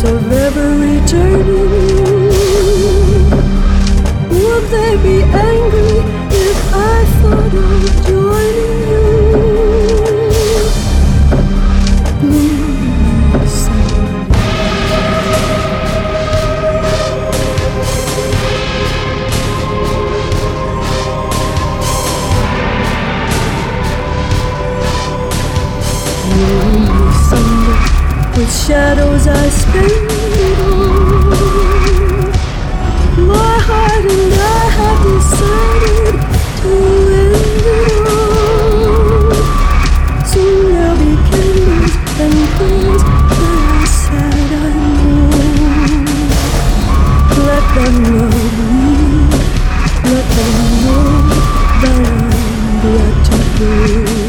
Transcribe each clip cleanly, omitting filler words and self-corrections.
of every turning. Would they be angry if I thought of joining you? Gloomy Sunday. Gloomy Sunday, with shadows I spend it all. My heart and I have decided to end it all. Soon there'll be candles and prayers that are sad, I know. Let them love me, let them know that I'm glad to go.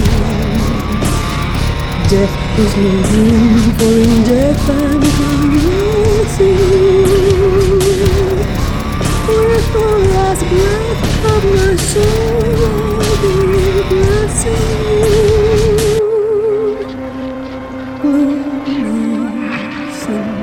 Death is no room, for in death I'm caressing. With the last breath of my soul, I'll be blessing you. Gloomy Sunday.